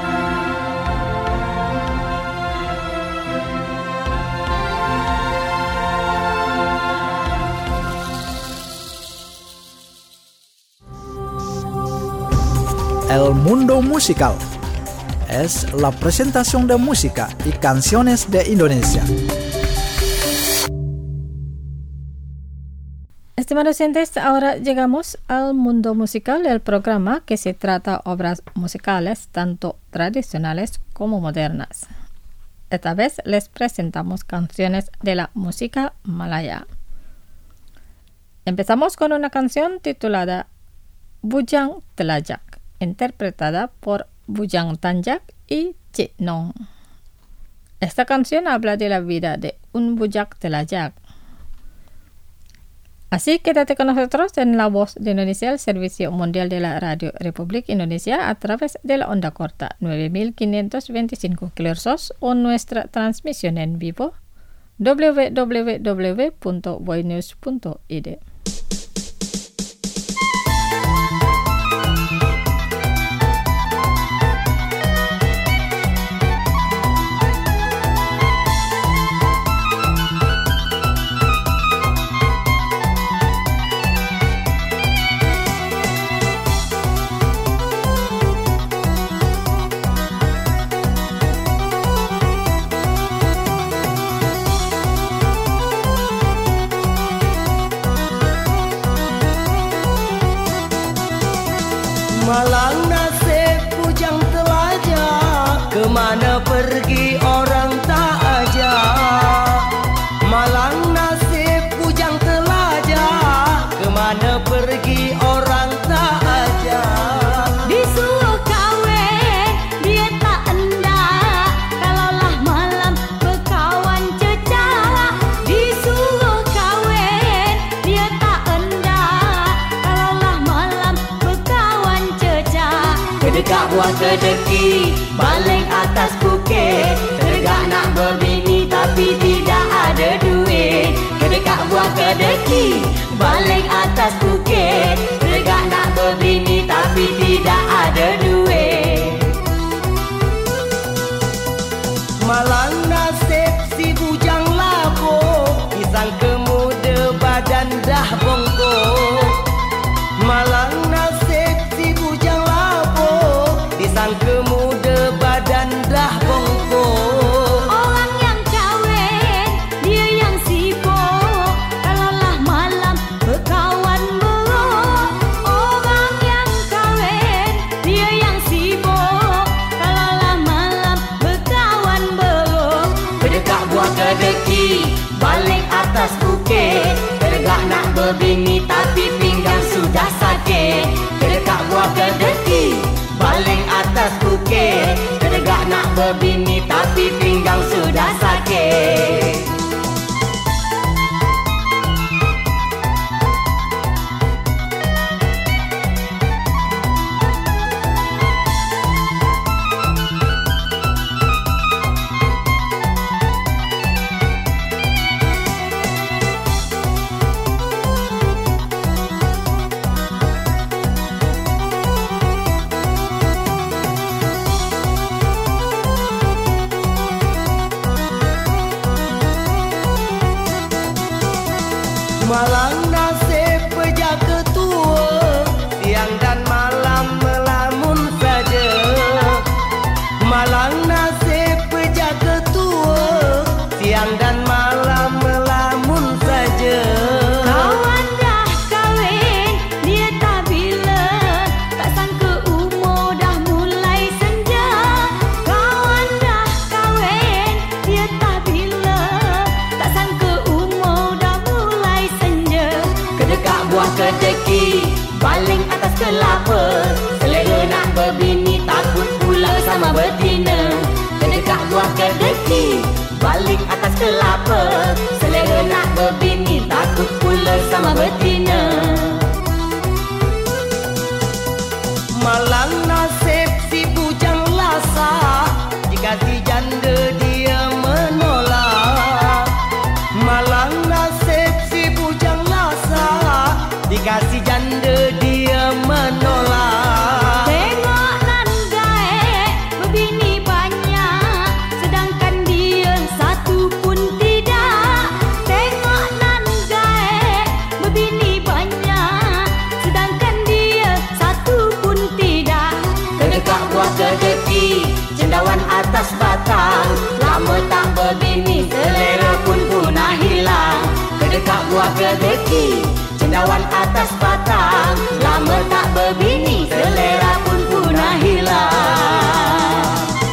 El mundo musical es la presentación de música y canciones de Indonesia. Estimados oyentes, ahora llegamos al mundo musical, el programa que se trata obras musicales tanto tradicionales como modernas. Esta vez les presentamos canciones de la música malaya. Empezamos con una canción titulada Bujang Telajak, interpretada por Bujang Tanjak y Cik Nong. Esta canción habla de la vida de un bujak telajak. Así quédate con nosotros en La Voz de Indonesia, el servicio mundial de la Radio Republik Indonesia, a través de la onda corta nueve mil quinientos veinticinco kilohertz o nuestra transmisión en vivo w w w punto voinews punto i d. Malang nasib bujang telajak, kemana pergi orang tak ajak. Malang nasib bujang telajak, kemana pergi orang tak ajak. Disuruh kawin, dia tak hendak, kalaulah malam berkawan cecak. Disuruh kawin, dia tak hendak, kalaulah malam berkawan cecak. Kedekat buah kedeki, baling atas bukit, tegak nak berbini tapi tidak ada duit. Kedekat buah kedeki, baling atas bukit, tegak nak berbini tapi tidak ada duit. Malang nasib si bujang labuk, pisang kemuda badan dah bongkok. Malang nasib si bujang labuk, pisang kemuda badan dah bongkok. Orang yang kawin, dia yang sibuk, kalaulah malam berkawan buruk. Orang yang kawin, dia yang sibuk, kalaulah malam berkawan buruk. Kedekat buah kedeki, balik atas bukit, tegak nak berbini tapi pinggang sudah sakit. Kedekat buah kedeki, balik atas bukit, tegak nak berbini tapi pinggang sudah sakit. Malang nasib pejaga tua, siang dan malam melamun saja. Malang nasib pejaga tua, siang dan malam melamun saja. Kawan dah kahwin, dia tak bila, tak sangka umur dah mulai senja. Kawan dah kahwin, dia tak bila, tak sangka umur dah mulai senja. Kedekak buah kedeki, baling atas kelapa, selera nak berbini takut pula sama betina. Kedekak buah kedeki, baling atas kelapa, selera nak berbini takut pula sama betina. Malang nasib si bujang lasak, jika si janda dia menolak. Malang nasib si bujang lasak, dikasih janda dia menolak. Tengok nan gaek, berbini banyak, sedangkan dia satu pun tidak. Tengok nan gaek, berbini banyak, sedangkan dia satu pun tidak. Kedekak buah kedeki, cendawan atas batang, lama tak berbini, selera pun punah hilang. Kedekak buah kedeki, cendawan atas batang, lama tak berbini, selera pun punah hilang.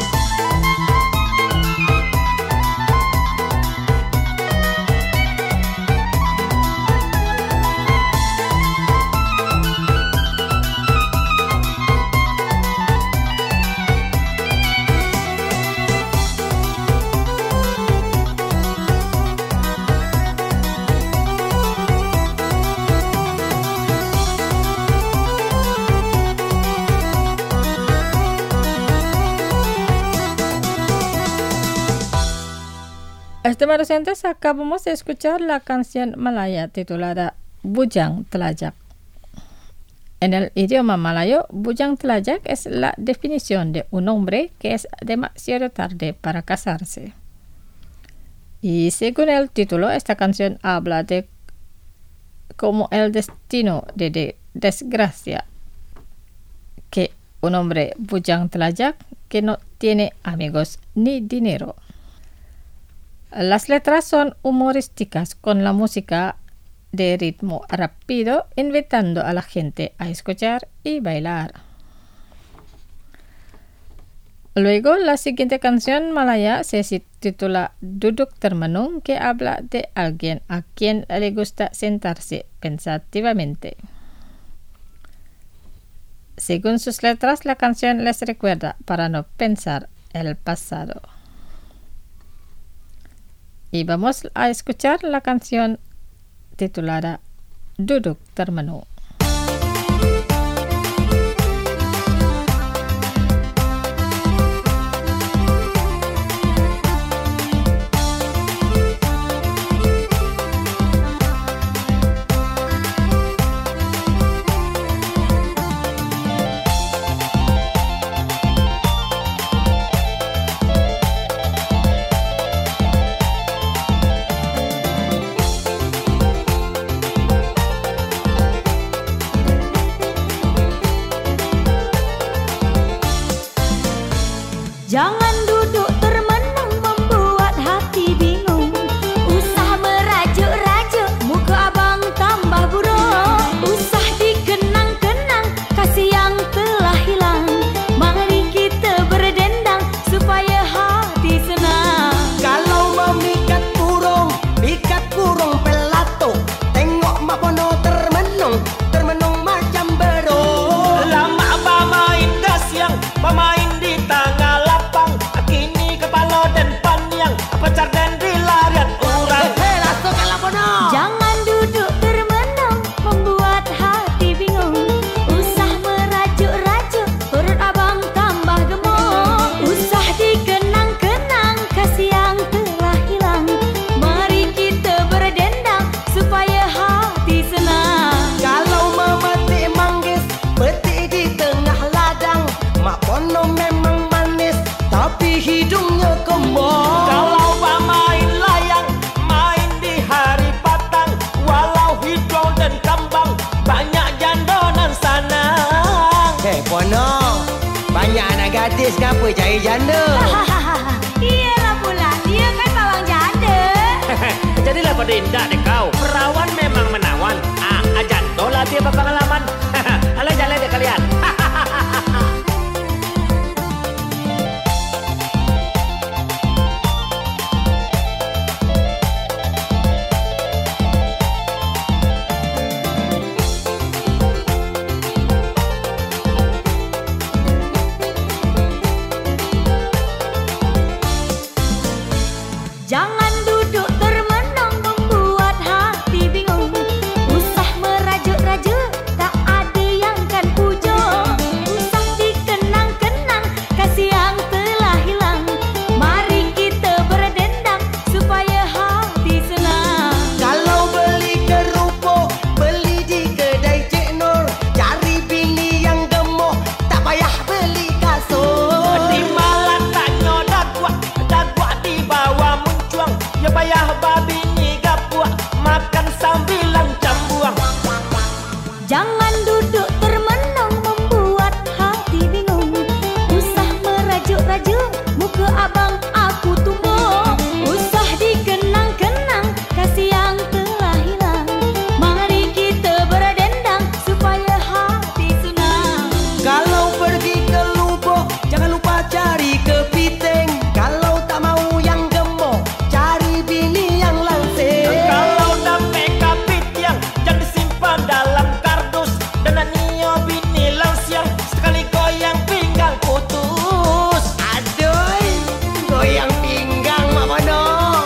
Estimados oyentes, acabamos de escuchar la canción malaya titulada Bujang Telajak. En el idioma malayo, Bujang Telajak es la definición de un hombre que es demasiado tarde para casarse. Y según el título, esta canción habla de cómo el destino de, de desgracia que un hombre Bujang Telajak que no tiene amigos ni dinero. Las letras son humorísticas con la música de ritmo rápido, invitando a la gente a escuchar y bailar. Luego, la siguiente canción malaya se titula Duduk Termenung, que habla de alguien a quien le gusta sentarse pensativamente. Según sus letras, la canción les recuerda para no pensar el pasado. Y vamos a escuchar la canción titulada Duduk Termenung. Jangan duduk termenung membuat hati bingung. Usah merajuk-rajuk muka abang tambah buruk. Usah dikenang-kenang kasih yang telah hilang. Mari kita berdendang supaya hati senang. Kalau memikat burung, pikat burung pelato. Tengok mak bono termenung, termenung macam berung. Lama apa main dah siang, pemain di tanggal lapang. Kini kepala dan panjang, pecar dan dilarian orang. Hei, langsung kalau bono. Jangan duduk termenung membuat hati bingung. Usah merajuk-rajuk perut abang tambah gemuk. Usah dikenang-kenang kasih yang telah hilang. Mari kita berdendang supaya hati senang. Kalau memetik manggis, petik di tengah ladang. Mak bono memang manis, tapi hidungnya kembang. Kalau pamai Gadis ngapa cari janda? Iyalah pula, dia kan bawang janda. Jadilah pada indah deh kau. Perawan memang menawan. Ah, ajan dolah dia berpengalaman. Alah jalan deh kalian. Jangan duduk termenung membuat hati bingung. Usah merajuk-rajuk, tak ada yang kan pujuk. Usah dikenang-kenang kasih yang telah hilang. Mari kita berdendang supaya hati senang. Kalau beli kerupuk, beli di kedai Cik Nur. Cari bini yang gemuk, tak payah beli kasut. Di malam tanya dakwah, dakwah di bawah muncuang. Ya payah babi ni gapuak, makan sambil lancam buang. Jangan duduk termenung membuat hati bingung. Usah merajuk-rajuk, muka abang aku tumbuk. Usah dikenang-kenang kasih yang telah hilang. Mari kita berdendang supaya hati senang. Kalau pergi ke Lubuk, jangan lupa cari kepiting. Kalau tak mau yang gemuk, cari bini yang langsing. Kalau dapat kapit yang jangan disimpan dalam kardus. Dan nio bini langsiang sekali goyang pinggang putus. Aduh, goyang pinggang mak bono.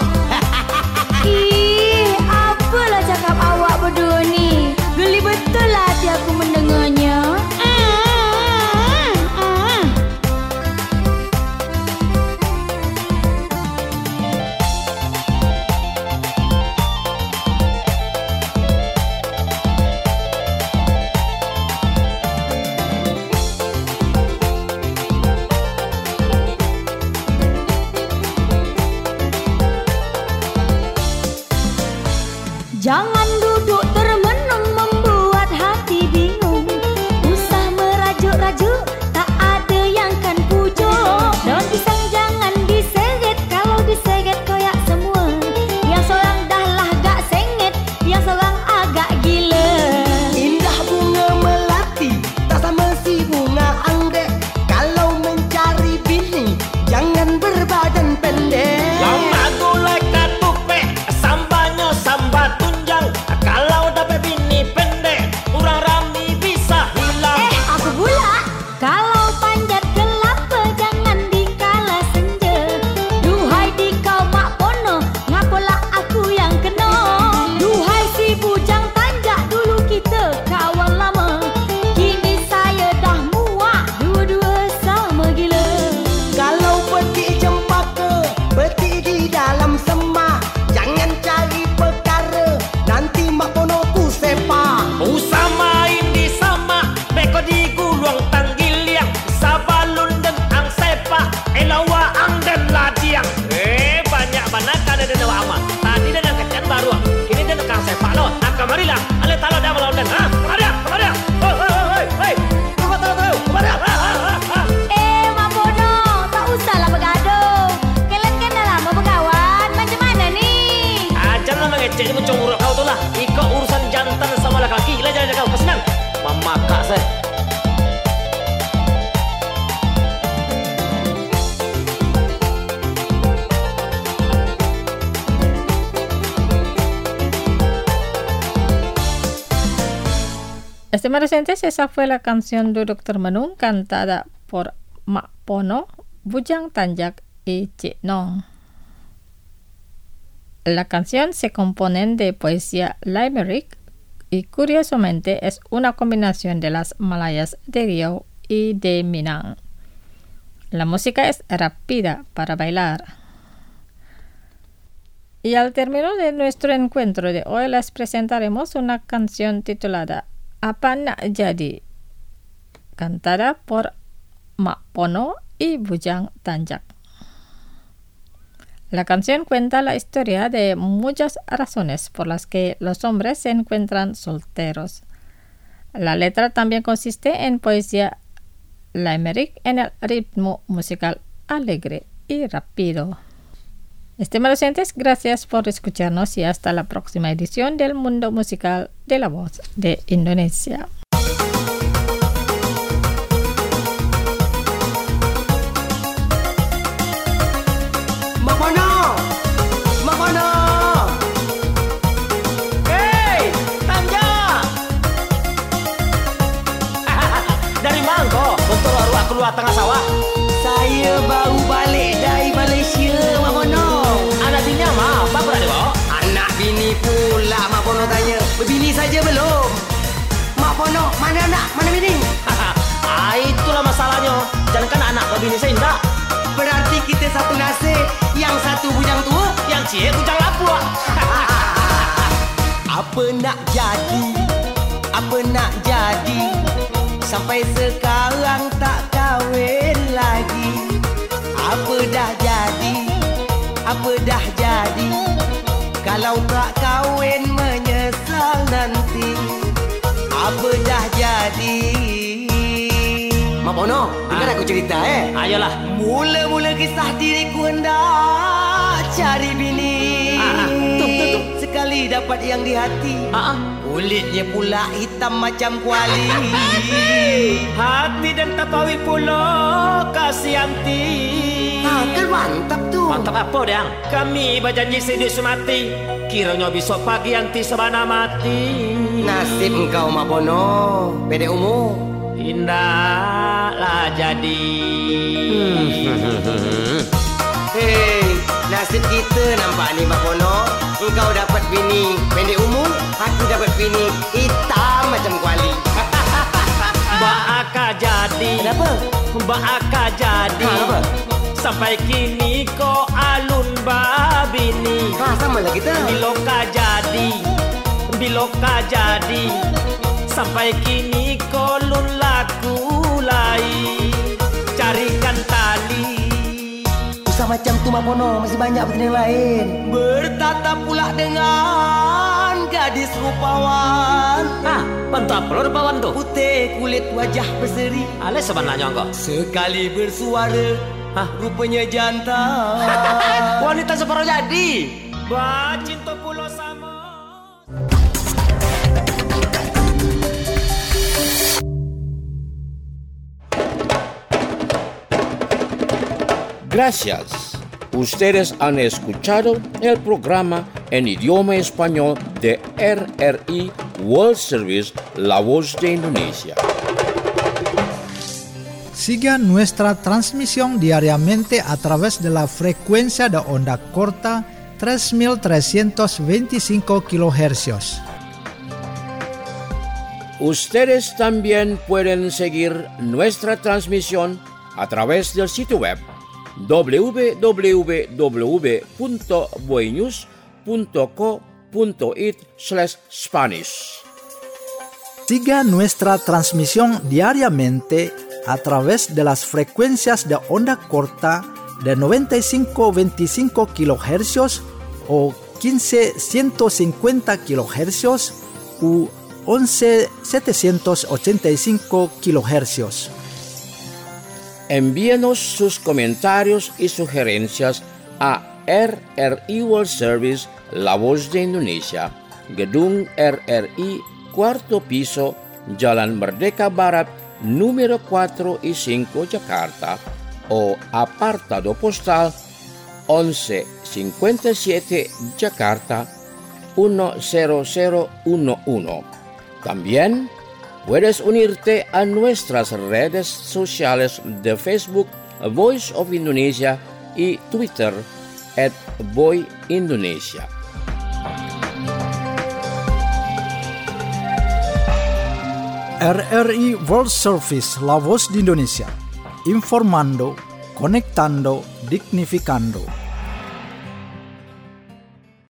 Ih, apalah cakap awak berdua ni. Geli betul lah hati aku mendengarnya. Mm, mm. Jangan duduk termenung membuat hati bingung. Usah merajuk-rajuk, tak ada yang kan pujuk. Daun pisang jangan diseret, kalau diseret koyak semua. Yang seorang dah lah gak sengit, yang seorang agak gila. Indah bunga melati, tak sama si bunga anggrek. Kalau mencari bini, jangan berbadan pendek. Lama gulai katupe, sambanya sambat tunjang. Kalau dapat bini pendek, orang rami bisa hilang. Eh, aku pula. Kalau panjat kelapa jangan dikala senja. Duhai di kau mak pono, ngapalah aku yang kena. Duhai si bujang tanjak, dulu kita kawan lama. Kini saya dah muak, dua-dua sama gila. Kalau petik cempaka, petik di dalam semak. Jangan cari perkara, nanti mak ponoku sepak. Usah main di sama, beko di gulung tanggiliang. Sabalun dan ang sepak, elawa ang dan ladiang. Eh, banyak banakan ada nawa ama. Tadi dia nak kecian baru, kini dia nak sepak lo. Nak kemarilah, ale talo dah malam dan. Ha, kemari, kemari. Hoi, hoi, hoi, hoi. Tunggu, tunggu, tunggu. Kemari. Ha, ha, ha, ha. Eh, mak pono, tak usahlah bergaduh. Kalian kan dah lama berkawan, macam mana ni? Ah, janganlah mengecek ni macam urut kau tu lah. Ikut urusan jantan sama laki-laki. Lah jangan kau kesenang. Mama kak saya. Estimados oyentes, esa fue la canción Duduk Termenung cantada por Mak Pono, Bujang Tanjak y Cik Nong. La canción se compone de poesía limerick y curiosamente es una combinación de las malayas de Riau y de Minang. La música es rápida para bailar. Y al término de nuestro encuentro de hoy les presentaremos una canción titulada Apa Nak Jadi, cantada por Mak Pono y Bujang Tanjak. La canción cuenta la historia de muchas razones por las que los hombres se encuentran solteros. La letra también consiste en poesía limerick en el ritmo musical alegre y rápido. Estimados oyentes, gracias por escucharnos y hasta la próxima edición del Mundo Musical de la Voz de Indonesia. Mamono! Mamono! Hei, Tanja! Dari mana kau? Untuk baru keluar tengah sawah. Saya baru balik dari Malaysia, Mamono. Anak bini apa? Apa pernah dibawa? Anak bini pula, Mak Pono tanya. Berbini saja belum? Mak Pono, mana anak? Mana bini? Ah, itulah masalahnya. Jangankan anak berbini saya tidak. Berarti kita satu nasib. Yang satu bujang tua, yang cie bujang lapuk. Apa nak jadi? Apa nak jadi? Sampai sekarang tak kahwin lagi. Apa dah jadi? Apa dah jadi? Kalau tak kahwin menyesal nanti. Apa dah jadi? Mak Pono, dengar aku cerita eh. Ayolah. Mula-mula kisah diriku hendak cari bini. Ah, tuh, tuh, tuh. Sekali dapat yang di hati. Ah, ah. Kulitnya pula hitam macam kuali. Hati dan tapawi pula kasihanti. Ha, kan mantap tu. Mantap apa Dang? Kami berjanji sedih semati. Kiranya besok pagi anti sabana mati. Nasib engkau Mak Pono, bedek umur. Indahlah jadi. Hmm. Hei, nasib kita nampak ni Mak Pono. Engkau dapat bini pendek umur, aku dapat bini hitam macam kuali. Mbak Aka jadi. Kenapa? Mbak Aka jadi. Ha, apa? Sampai kini ko alun babini. Ha, sama lah kita. Biloka jadi. Biloka jadi. Sampai kini ko lun laku lai. Carikan tali. Usah macam tu Mak Pono, masih banyak begini yang lain. Bertatap pula dengan gadis rupawan. Ah, bantu apa lo rupawan tu? Putih kulit wajah berseri. Alay sebenarnya enggak? Sekali bersuara, hah, rupanya jantan. Wanita separuh jadi. Bah, cinta pulau sama. Gracias. Ustedes han escuchado el programa en idioma español de R R I World Service, La Voz de Indonesia. Siga nuestra transmisión diariamente a través de la frecuencia de onda corta tres mil trescientos veinticinco kilohercios. Ustedes también pueden seguir nuestra transmisión a través del sitio web w w w punto boynews punto co punto it slash Spanish. Siga nuestra transmisión diariamente a través de las frecuencias de onda corta de noventa y cinco veinticinco kilohercios o quince ciento cincuenta kilohercios u once setecientos ochenta y cinco kilohercios. Envíenos sus comentarios y sugerencias a R R I World Service, La Voz de Indonesia, Gedung R R I, cuarto piso, Jalan Merdeka Barat, número cuatro y cinco, Jakarta, o apartado postal once cincuenta y siete, Jakarta, uno cero cero uno uno. También puedes unirte a nuestras redes sociales de Facebook, Voice of Indonesia, y Twitter, at Boy Indonesia. R R I World Service, La Voz de Indonesia. Informando, conectando, dignificando.